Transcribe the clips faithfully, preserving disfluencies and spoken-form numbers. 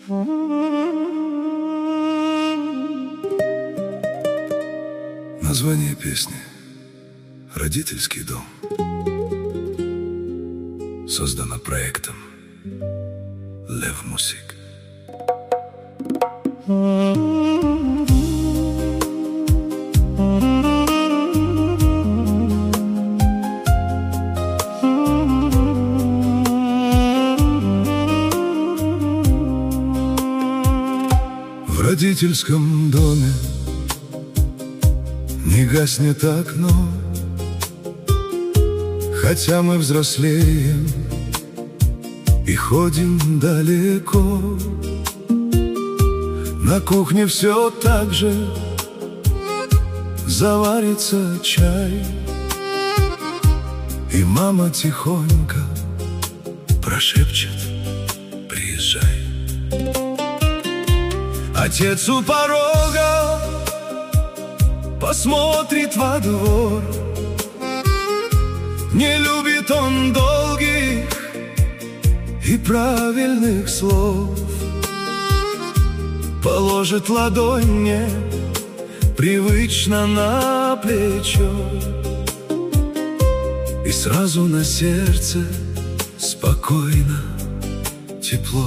Название песни «Родительский дом» создано проектом Лев Мусик. В родительском доме не гаснет окно, хотя мы взрослеем и ходим далеко. На кухне все так же заварится чай, и мама тихонько прошепчет: приезжай. Отец у порога посмотрит во двор. Не любит он долгих и правильных слов. Положит ладонь мне привычно на плечо, и сразу на сердце спокойно, тепло.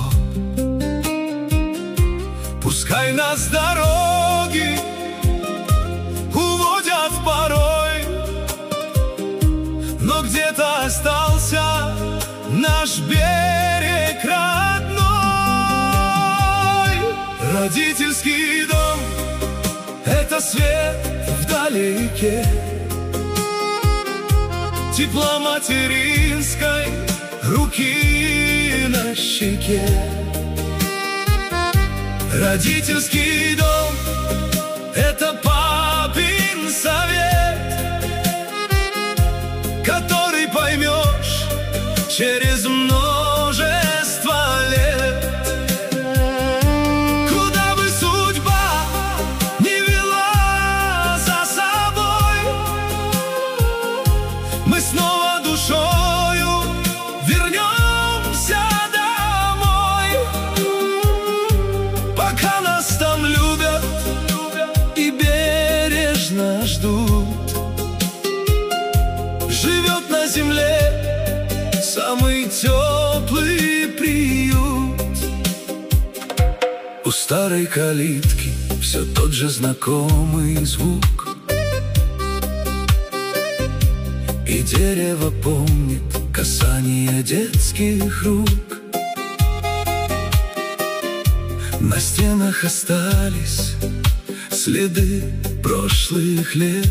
Пускай нас дороги уводят порой, но где-то остался наш берег родной. Родительский дом — это свет вдалеке, тепло материнской руки на щеке. Родительский дом — это папин совет, который поймешь через множество лет. Куда бы судьба не вела за собой, мы снова душою вернемся домой. Пока нас там любят и бережно ждут, живет на земле самый теплый приют. У старой калитки все тот же знакомый звук, и дерево помнит касание детских рук. На стенах остались следы прошлых лет,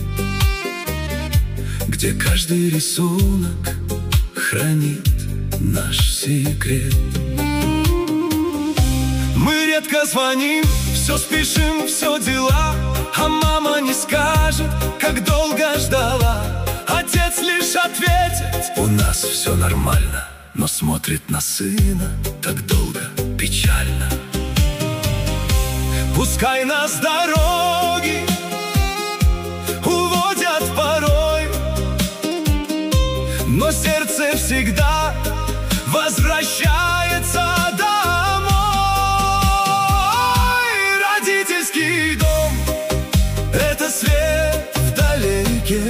где каждый рисунок хранит наш секрет. Мы редко звоним, все спешим, все дела, а мама не скажет, как долго ждала. Отец лишь ответит: у нас все нормально, но смотрит на сына так долго, печально. Пускай нас дороги уводят порой, но сердце всегда возвращается домой. Родительский дом — это свет вдалеке,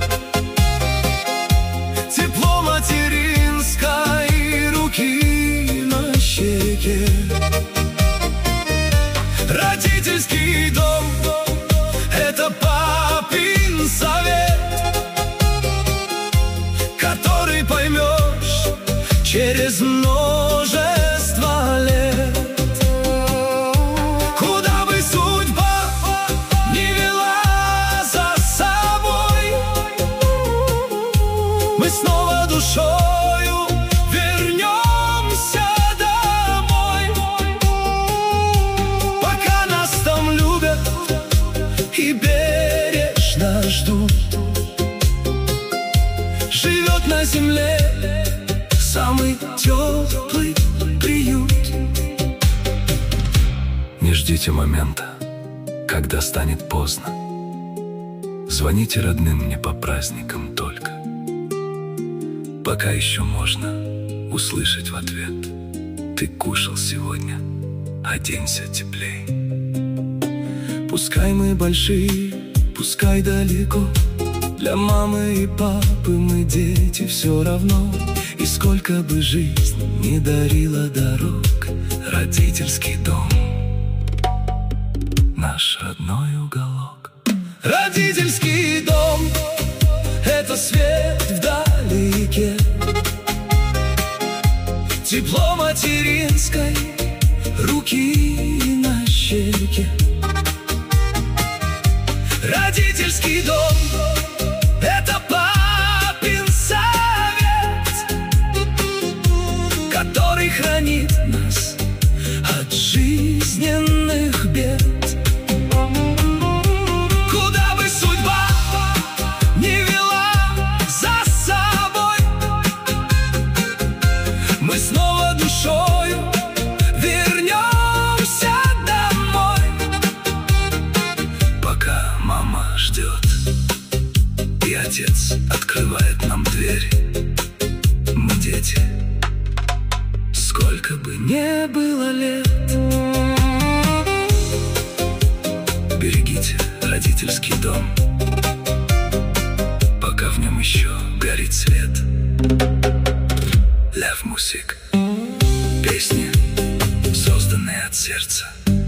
тепло материнской руки на щеке. Родительский дом — это папин совет, который поймешь через множество лет. Куда бы судьба не вела за собой, мы снова душою вернемся домой. Пока нас там любят и бережно ждут, живет на земле самый теплый приют. Не ждите момента, когда станет поздно. Звоните родным мне по праздникам только, пока еще можно услышать в ответ: ты кушал сегодня? оденься теплей. Пускай мы большие, пускай далеко, для мамы и папы мы дети все равно. И сколько бы жизнь не дарила дорог, родительский дом — наш родной уголок. Родительский дом — это свет вдалеке, тепло материнской руки на щеке. Родительский дом — это папин совет, который хранит нас от жизненных бед. Куда бы судьба не вела за собой, мы снова душою вернемся домой. Пока мама ждет и отец открывает нам дверь, мы дети, сколько бы не было лет. Берегите родительский дом, пока в нем еще горит свет. Ляв Мусик. Песни, созданные от сердца.